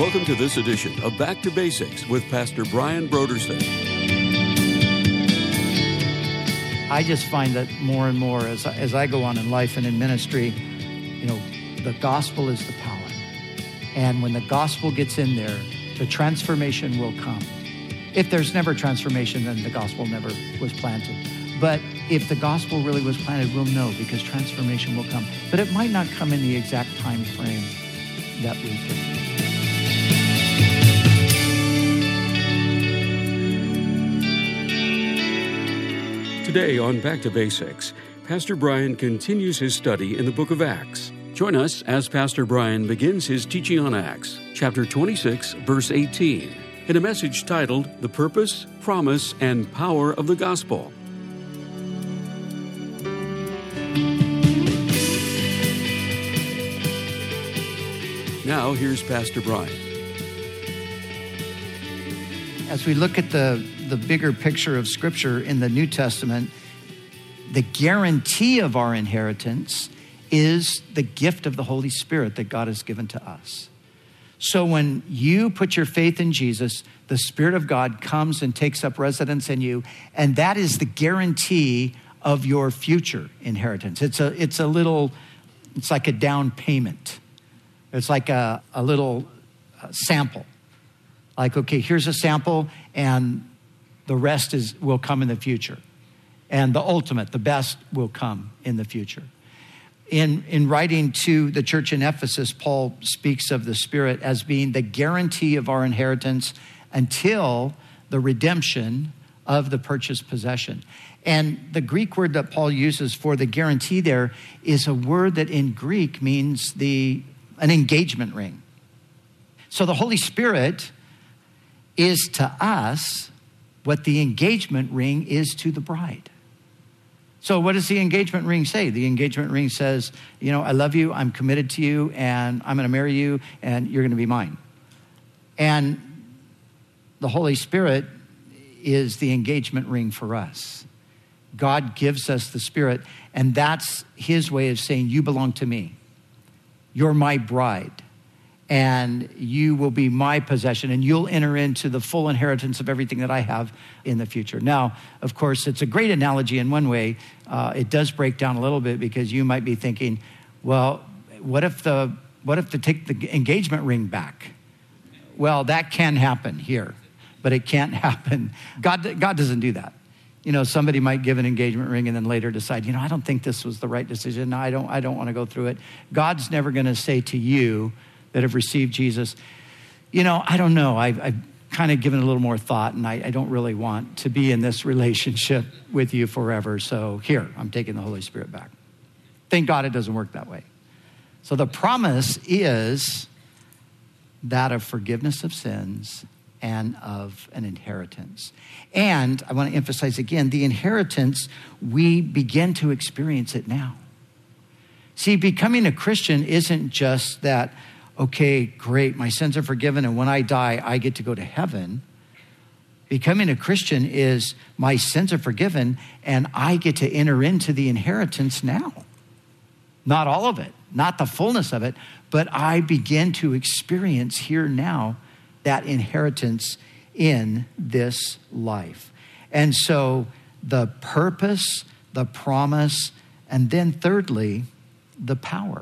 Welcome to this edition of Back to Basics with Pastor Brian Brodersen. I just find that more and more as I go on in life and in ministry, the gospel is the power. And when the gospel gets in there, the transformation will come. If there's never transformation, then the gospel never was planted. But if the gospel really was planted, we'll know because transformation will come. But it might not come in the exact time frame that we think. Today on Back to Basics, Pastor Brian continues his study in the book of Acts. Join us as Pastor Brian begins his teaching on Acts, chapter 26, verse 18, in a message titled, The Purpose, Promise, and Power of the Gospel. Now, here's Pastor Brian. As we look at the bigger picture of Scripture in the New Testament, the guarantee of our inheritance is the gift of the Holy Spirit that God has given to us. So when you put your faith in Jesus, the Spirit of God comes and takes up residence in you, and that is the guarantee of your future inheritance. It's like a down payment. It's like a little sample. Like, okay, here's a sample, and the rest will come in the future. And the ultimate, the best, will come in the future. In writing to the church in Ephesus, Paul speaks of the Spirit as being the guarantee of our inheritance until the redemption of the purchased possession. And the Greek word that Paul uses for the guarantee there is a word that in Greek means an engagement ring. So the Holy Spirit is to us what the engagement ring is to the bride. So what does the engagement ring say? The engagement ring says, I love you, I'm committed to you, and I'm going to marry you, and you're going to be mine. And the Holy Spirit is the engagement ring for us. God gives us the Spirit, and that's his way of saying, you belong to me. You're my bride, and you will be my possession, and you'll enter into the full inheritance of everything that I have in the future. Now, of course, it's a great analogy in one way. It does break down a little bit because you might be thinking, well, what if they take the engagement ring back? Well, that can happen here, but it can't happen. God doesn't do that. Somebody might give an engagement ring and then later decide, I don't think this was the right decision. I don't want to go through it. God's never going to say to you that have received Jesus, I don't know. I've kind of given a little more thought, and I don't really want to be in this relationship with you forever. So here, I'm taking the Holy Spirit back. Thank God it doesn't work that way. So the promise is that of forgiveness of sins and of an inheritance. And I want to emphasize again, the inheritance, we begin to experience it now. See, becoming a Christian isn't just that, okay, great, my sins are forgiven, and when I die, I get to go to heaven. Becoming a Christian is my sins are forgiven, and I get to enter into the inheritance now. Not all of it, not the fullness of it, but I begin to experience here now that inheritance in this life. And so the purpose, the promise, and then thirdly, the power.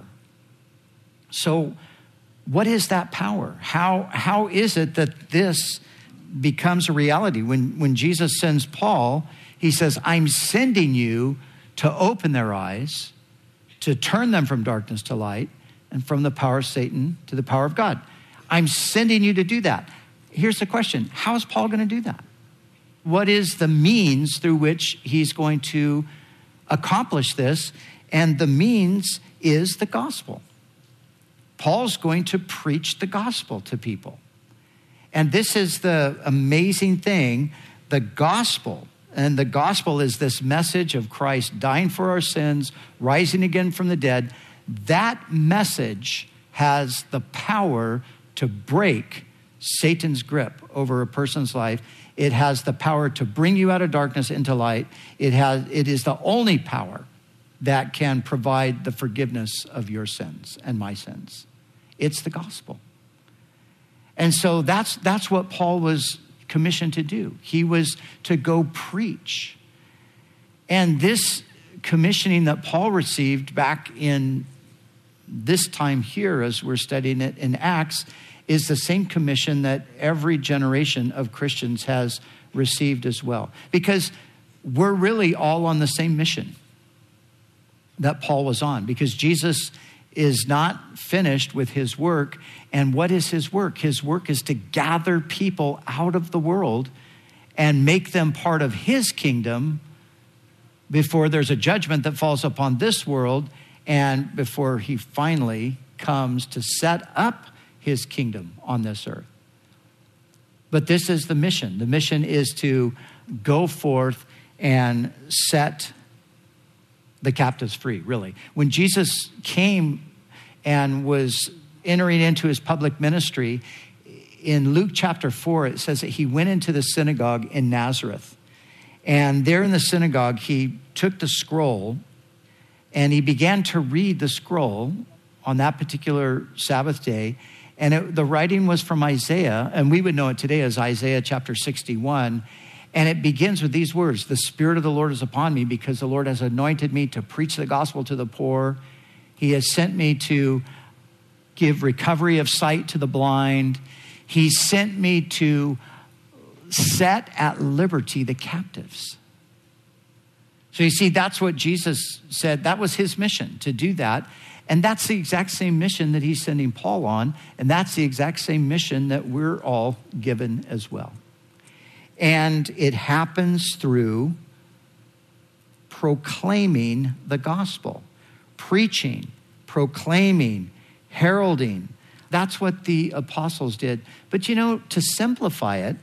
So what is that power? How is it that this becomes a reality? When Jesus sends Paul, he says, I'm sending you to open their eyes, to turn them from darkness to light, and from the power of Satan to the power of God. I'm sending you to do that. Here's the question. How is Paul going to do that? What is the means through which he's going to accomplish this? And the means is the gospel. Paul's going to preach the gospel to people. And this is the amazing thing, the gospel. And the gospel is this message of Christ dying for our sins, rising again from the dead. That message has the power to break Satan's grip over a person's life. It has the power to bring you out of darkness into light. It is the only power that can provide the forgiveness of your sins and my sins. It's the gospel. And so that's what Paul was commissioned to do. He was to go preach. And this commissioning that Paul received back in this time here, as we're studying it in Acts, is the same commission that every generation of Christians has received as well. Because we're really all on the same mission that Paul was on, because Jesus is not finished with his work. And what is his work? His work is to gather people out of the world and make them part of his kingdom before there's a judgment that falls upon this world and before he finally comes to set up his kingdom on this earth. But this is the mission. The mission is to go forth and set the captives free, really. When Jesus came and was entering into his public ministry, in Luke chapter 4, it says that he went into the synagogue in Nazareth. And there in the synagogue, he took the scroll and he began to read the scroll on that particular Sabbath day. And the writing was from Isaiah, and we would know it today as Isaiah chapter 61. And it begins with these words: "The Spirit of the Lord is upon me, because the Lord has anointed me to preach the gospel to the poor. He has sent me to give recovery of sight to the blind. He sent me to set at liberty the captives." So you see, that's what Jesus said. That was his mission, to do that. And that's the exact same mission that he's sending Paul on. And that's the exact same mission that we're all given as well. And it happens through proclaiming the gospel, preaching, proclaiming, heralding. That's what the apostles did. But to simplify it,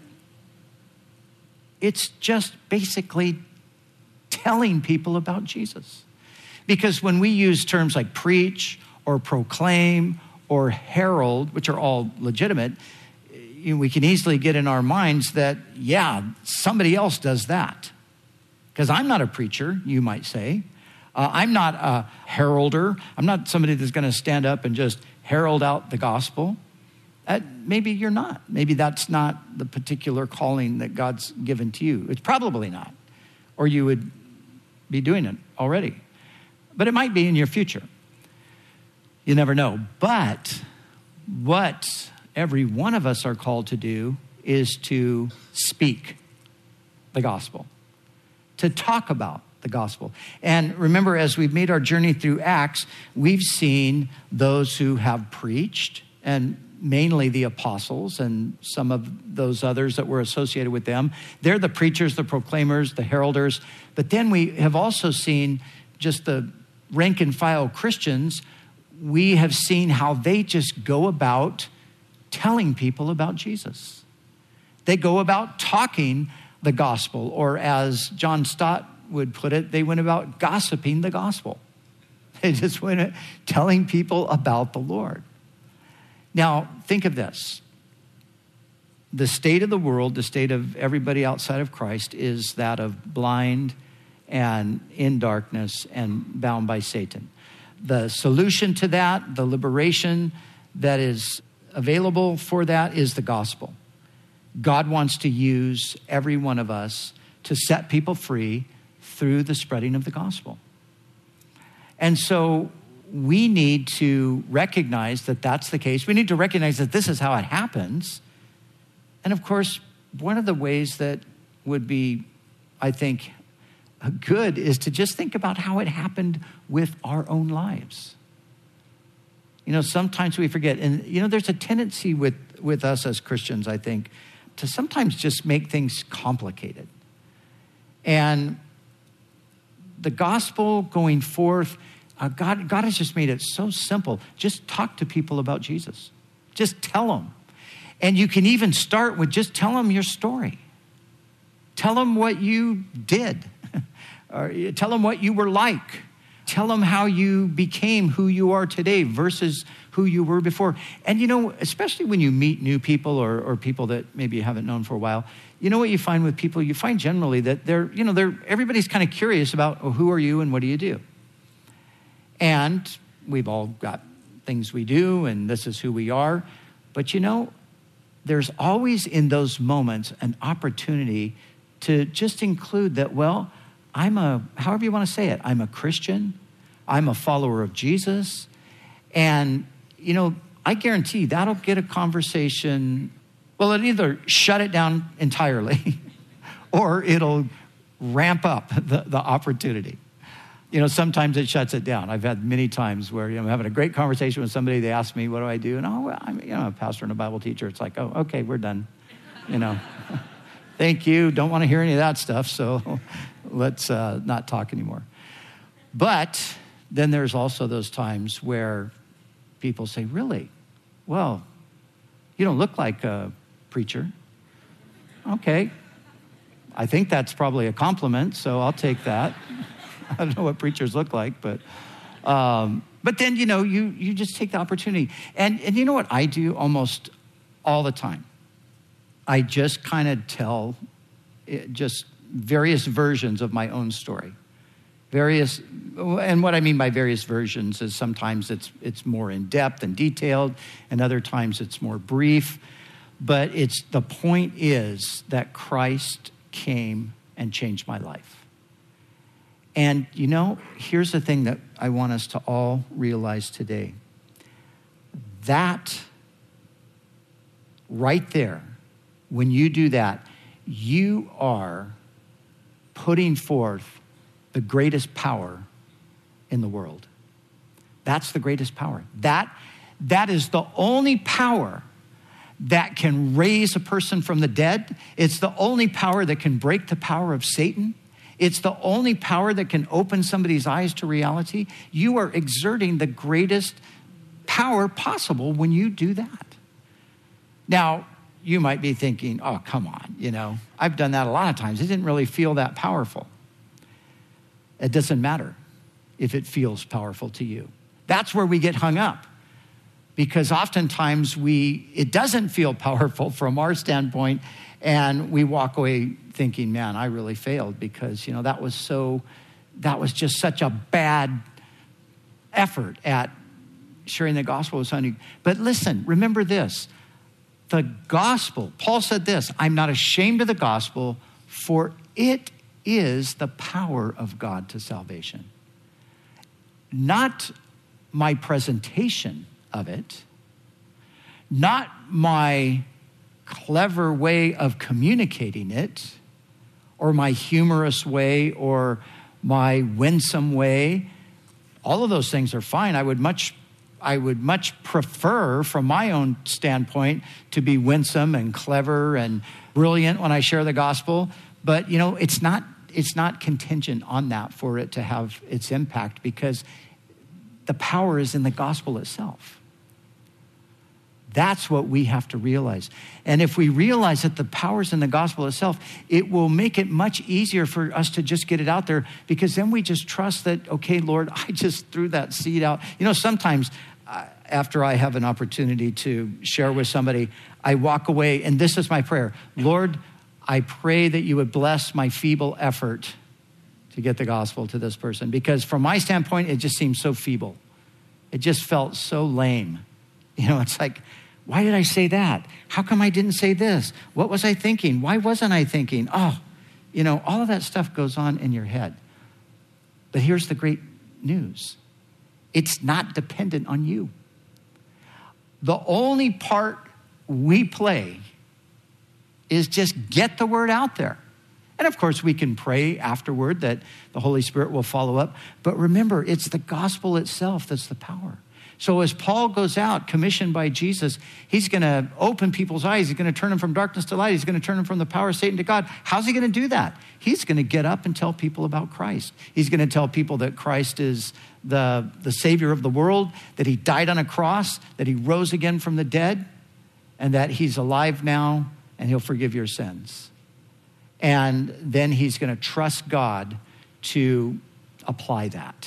it's just basically telling people about Jesus. Because when we use terms like preach or proclaim or herald, which are all legitimate, we can easily get in our minds that, somebody else does that. Because I'm not a preacher, you might say. I'm not a heralder. I'm not somebody that's going to stand up and just herald out the gospel. Maybe you're not. Maybe that's not the particular calling that God's given to you. It's probably not. Or you would be doing it already. But it might be in your future. You never know. But what every one of us are called to do is to speak the gospel, to talk about the gospel. And remember, as we've made our journey through Acts, we've seen those who have preached, and mainly the apostles and some of those others that were associated with them. They're the preachers, the proclaimers, the heralders. But then we have also seen just the rank and file Christians. We have seen how they just go about telling people about Jesus. They go about talking the gospel, or as John Stott would put it, they went about gossiping the gospel. They just went telling people about the Lord. Now, think of this. The state of the world, the state of everybody outside of Christ, is that of blind and in darkness and bound by Satan. The solution to that, the liberation that is available for that, is the gospel. God wants to use every one of us to set people free through the spreading of the gospel. And so we need to recognize that that's the case. We need to recognize that this is how it happens. And of course, one of the ways that would be, I think, good is to just think about how it happened with our own lives. Sometimes we forget. And, there's a tendency with us as Christians, I think, to sometimes just make things complicated. And the gospel going forth, God has just made it so simple. Just talk to people about Jesus. Just tell them. And you can even start with just tell them your story. Tell them what you did. Or tell them what you were like. Tell them how you became who you are today versus who you were before. And especially when you meet new people or people that maybe you haven't known for a while, what you find with people? You find generally that everybody's kind of curious about, who are you and what do you do? And we've all got things we do, and this is who we are. But there's always in those moments an opportunity to just include that, well, however you want to say it, I'm a Christian, I'm a follower of Jesus, and, I guarantee you that'll get a conversation, well, it'll either shut it down entirely or it'll ramp up the opportunity. Sometimes it shuts it down. I've had many times where, I'm having a great conversation with somebody, they ask me, what do I do? And, I'm a pastor and a Bible teacher. It's like, oh, okay, we're done. Thank you. Don't want to hear any of that stuff, so let's not talk anymore. But then there's also those times where people say, really? Well, you don't look like a preacher. Okay. I think that's probably a compliment, so I'll take that. I don't know what preachers look like, but then, you just take the opportunity. And you know what I do almost all the time? I just kind of tell just various versions of my own story. And what I mean by various versions is sometimes it's more in-depth and detailed, and other times it's more brief. But the point is that Christ came and changed my life. And, here's the thing that I want us to all realize today. That right there, when you do that, you are putting forth the greatest power in the world. That's the greatest power. That is the only power that can raise a person from the dead. It's the only power that can break the power of Satan. It's the only power that can open somebody's eyes to reality. You are exerting the greatest power possible when you do that. Now, you might be thinking, oh, come on, I've done that a lot of times. It didn't really feel that powerful. It doesn't matter if it feels powerful to you. That's where we get hung up, because oftentimes it doesn't feel powerful from our standpoint, and we walk away thinking, man, I really failed because, that was just such a bad effort at sharing the gospel with somebody. But listen, remember this. The gospel, Paul said this, I'm not ashamed of the gospel, for it is the power of God to salvation. Not my presentation of it, not my clever way of communicating it, or my humorous way, or my winsome way. All of those things are fine. I would much prefer, from my own standpoint, to be winsome and clever and brilliant when I share the gospel. But, it's not contingent on that for it to have its impact, because the power is in the gospel itself. That's what we have to realize. And if we realize that the power is in the gospel itself, it will make it much easier for us to just get it out there, because then we just trust that, okay, Lord, I just threw that seed out. Sometimes after I have an opportunity to share with somebody, I walk away, and this is my prayer. Lord, I pray that you would bless my feeble effort to get the gospel to this person, because from my standpoint, it just seems so feeble. It just felt so lame. It's like, why did I say that? How come I didn't say this? What was I thinking? Why wasn't I thinking? Oh, all of that stuff goes on in your head. But here's the great news. It's not dependent on you. The only part we play is just get the word out there. And of course, we can pray afterward that the Holy Spirit will follow up. But remember, it's the gospel itself that's the power. So as Paul goes out, commissioned by Jesus, he's going to open people's eyes. He's going to turn them from darkness to light. He's going to turn them from the power of Satan to God. How's he going to do that? He's going to get up and tell people about Christ. He's going to tell people that Christ is the Savior of the world, that he died on a cross, that he rose again from the dead, and that he's alive now, and he'll forgive your sins. And then he's going to trust God to apply that.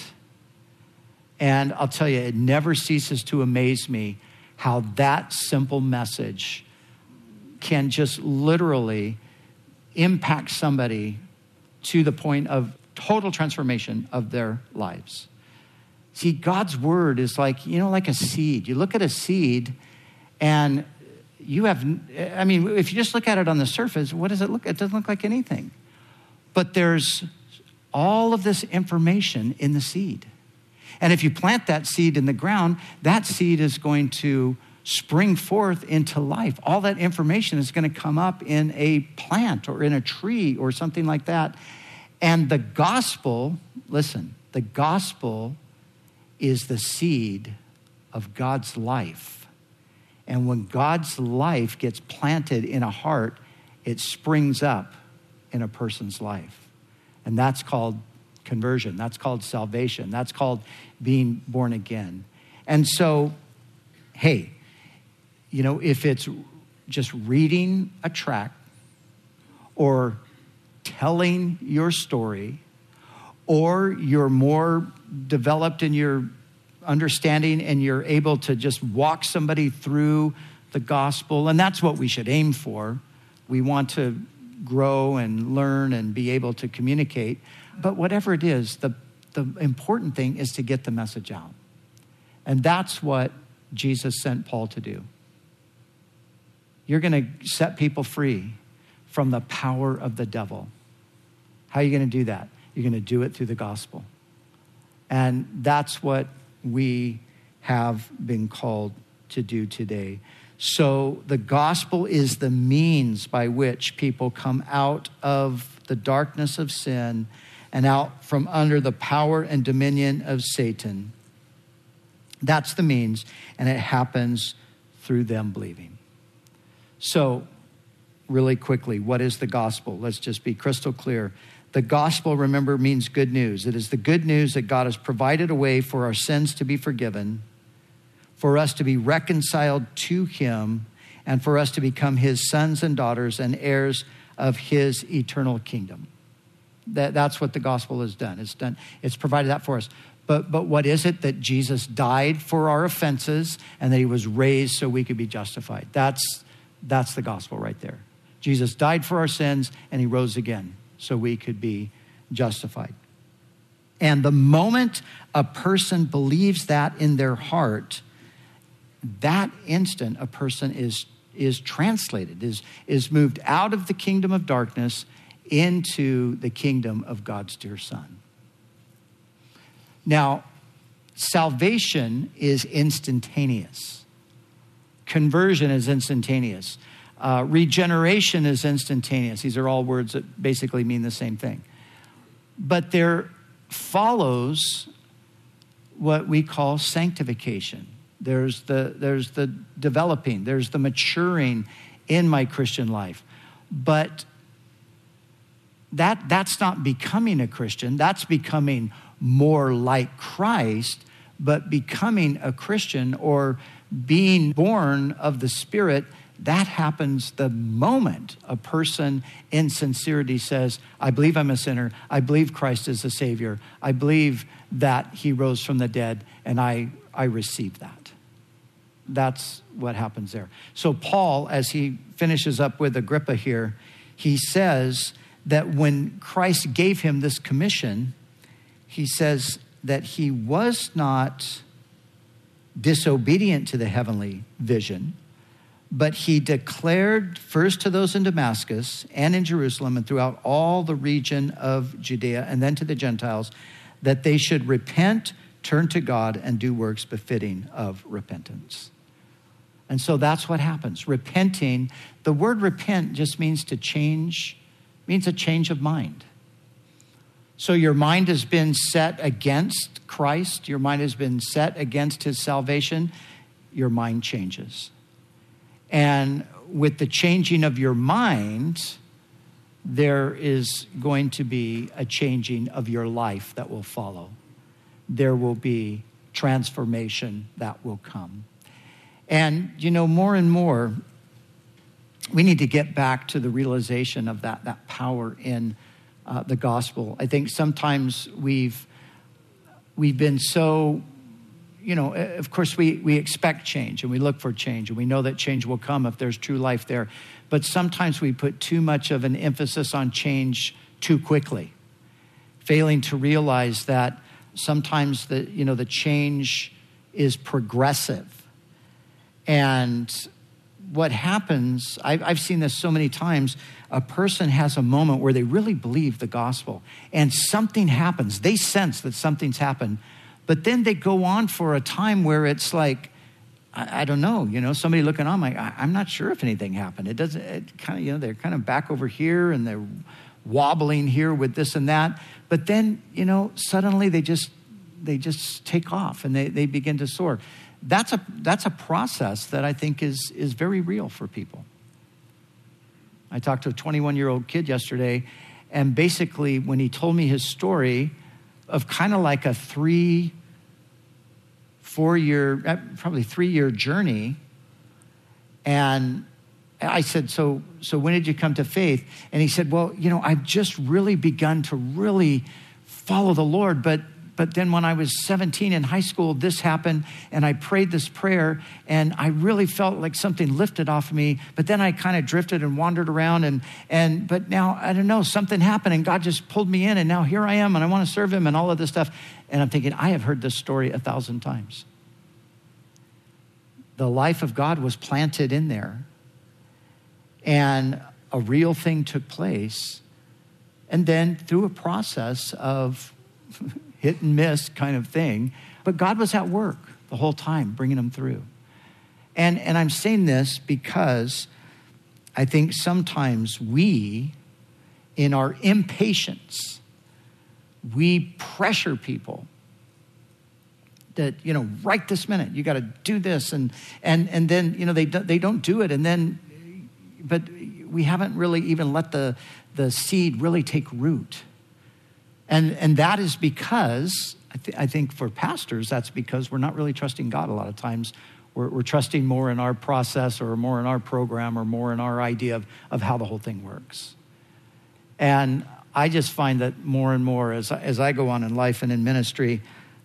And I'll tell you, it never ceases to amaze me how that simple message can just literally impact somebody to the point of total transformation of their lives. See, God's word is like a seed. You look at a seed and, if you just look at it on the surface, what does it look? It doesn't look like anything. But there's all of this information in the seed. And if you plant that seed in the ground, that seed is going to spring forth into life. All that information is going to come up in a plant or in a tree or something like that. And the gospel, listen, the gospel is the seed of God's life. And when God's life gets planted in a heart, it springs up in a person's life. And that's called conversion. That's called salvation. That's called being born again. And so, hey, if it's just reading a tract or telling your story, or you're more developed in your understanding and you're able to just walk somebody through the gospel, and that's what we should aim for. We want to grow and learn and be able to communicate. But whatever it is, the important thing is to get the message out. And that's what Jesus sent Paul to do. You're going to set people free from the power of the devil. How are you going to do that? You're going to do it through the gospel. And that's what we have been called to do today. So the gospel is the means by which people come out of the darkness of sin and out from under the power and dominion of Satan. That's the means, and it happens through them believing. So, really quickly, what is the gospel? Let's just be crystal clear. The gospel, remember, means good news. It is the good news that God has provided a way for our sins to be forgiven, for us to be reconciled to him, and for us to become his sons and daughters and heirs of his eternal kingdom. That's what the gospel has done. It's provided that for us. But what is it? That Jesus died for our offenses and that he was raised so we could be justified. That's the gospel right there. Jesus died for our sins and he rose again so we could be justified. And the moment a person believes that in their heart, that instant a person is translated, is moved out of the kingdom of darkness into the kingdom of God's dear Son. Now, salvation is instantaneous. Conversion is instantaneous. Regeneration is instantaneous. These are all words that basically mean the same thing. But there follows what we call sanctification. There's the developing, there's the maturing in my Christian life. But that's not becoming a Christian. That's becoming more like Christ. But becoming a Christian or being born of the Spirit, that happens the moment a person in sincerity says, I believe I'm a sinner. I believe Christ is the Savior. I believe that he rose from the dead, and I receive that. That's what happens there. So Paul, as he finishes up with Agrippa here, he says that when Christ gave him this commission, he says that he was not disobedient to the heavenly vision, but he declared first to those in Damascus and in Jerusalem and throughout all the region of Judea and then to the Gentiles that they should repent, turn to God, and do works befitting of repentance. And so that's what happens. Repenting, the word repent just means to change, means a change of mind. So your mind has been set against Christ. Your mind has been set against his salvation. Your mind changes. And with the changing of your mind, there is going to be a changing of your life that will follow. There will be transformation that will come. And, more and more, we need to get back to the realization of that power in the gospel. I think sometimes we've been so, of course we expect change and we look for change and we know that change will come if there's true life there. But sometimes we put too much of an emphasis on change too quickly, failing to realize that sometimes the change is progressive. And what happens, I've seen this so many times, a person has a moment where they really believe the gospel and something happens. They sense that something's happened, but then they go on for a time where it's like, I don't know, somebody looking on, like, I'm not sure if anything happened. They're kind of back over here and they're wobbling here with this and that. But then, suddenly they just take off and they begin to soar. That's a process that I think is very real for people. I talked to a 21-year-old kid yesterday, and basically when he told me his story of kind of like a 3-4 year, probably 3-year journey, and I said, so when did you come to faith? And he said, well, I've just really begun to really follow the Lord, but then when I was 17 in high school, this happened, and I prayed this prayer, and I really felt like something lifted off of me, but then I kind of drifted and wandered around, but now, I don't know, something happened, and God just pulled me in, and now here I am, and I want to serve him, and all of this stuff. And I'm thinking, I have heard this story 1,000 times. The life of God was planted in there, and a real thing took place, and then through a process of hit and miss kind of thing, but God was at work the whole time, bringing them through. And I'm saying this because I think sometimes we, in our impatience, we pressure people that, right this minute, you got to do this, and then, they don't do it, and then, but we haven't really even let the seed really take root. And that is because, I think for pastors, that's because we're not really trusting God a lot of times. We're trusting more in our process or more in our program or more in our idea of how the whole thing works. And I just find that more and more as I go on in life and in ministry,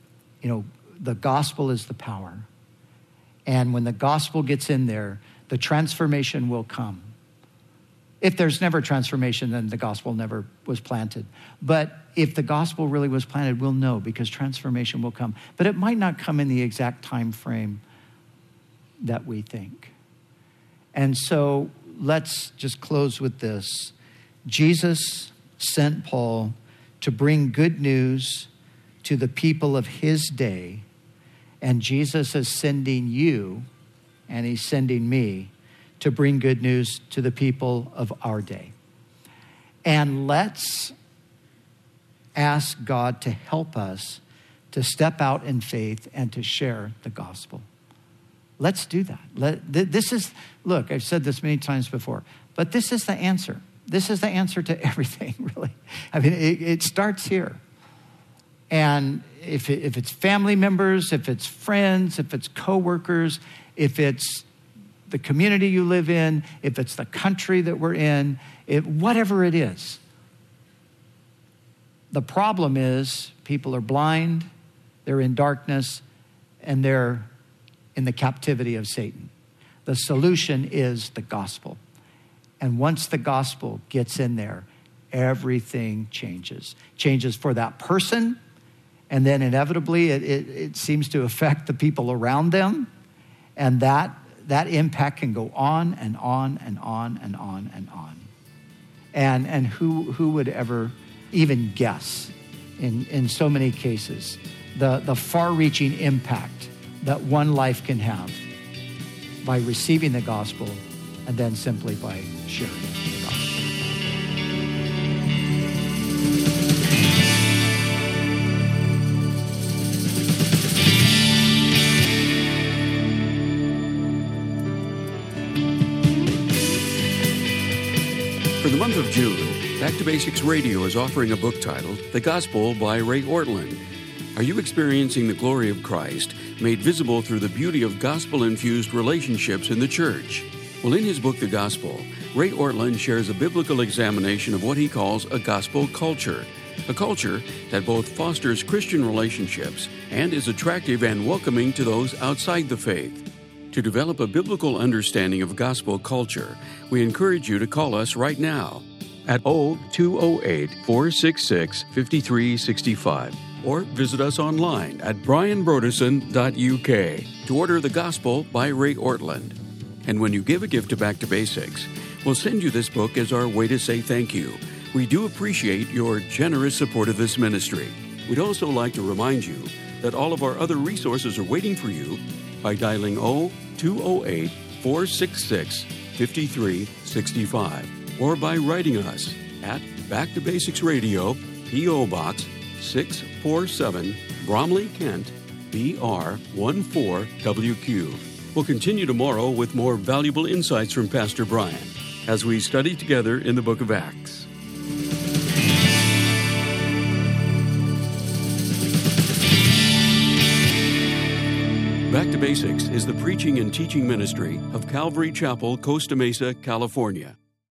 the gospel is the power. And when the gospel gets in there, the transformation will come. If there's never transformation, then the gospel never was planted. But if the gospel really was planted, we'll know, because transformation will come. But it might not come in the exact time frame that we think. And so let's just close with this. Jesus sent Paul to bring good news to the people of his day. And Jesus is sending you, and he's sending me, to bring good news to the people of our day. And let's ask God to help us to step out in faith and to share the gospel. Let's do that. Look, I've said this many times before, but this is the answer. This is the answer to everything, really. I mean, it starts here. And if it's family members, if it's friends, if it's coworkers, if it's the community you live in, if it's the country that we're in, whatever it is. The problem is people are blind, they're in darkness, and they're in the captivity of Satan. The solution is the gospel. And once the gospel gets in there, everything changes. Changes for that person, and then inevitably it seems to affect the people around them, and that impact can go on and on and on and on and on. And who would ever even guess in so many cases the far-reaching impact that one life can have by receiving the gospel and then simply by sharing the gospel. For the month of June, Back to Basics Radio is offering a book titled The Gospel by Ray Ortlund. Are you experiencing the glory of Christ made visible through the beauty of gospel-infused relationships in the church? Well, in his book, The Gospel, Ray Ortlund shares a biblical examination of what he calls a gospel culture, a culture that both fosters Christian relationships and is attractive and welcoming to those outside the faith. To develop a biblical understanding of gospel culture, we encourage you to call us right now at 0208-466-5365 or visit us online at brianbrodesson.uk to order The Gospel by Ray Ortlund. And when you give a gift to Back to Basics, we'll send you this book as our way to say thank you. We do appreciate your generous support of this ministry. We'd also like to remind you that all of our other resources are waiting for you by dialing 0208-466-5365 or by writing us at Back to Basics Radio, P.O. Box 647, Bromley, Kent, BR 14WQ. We'll continue tomorrow with more valuable insights from Pastor Brian as we study together in the book of Acts. Back to Basics is the preaching and teaching ministry of Calvary Chapel, Costa Mesa, California.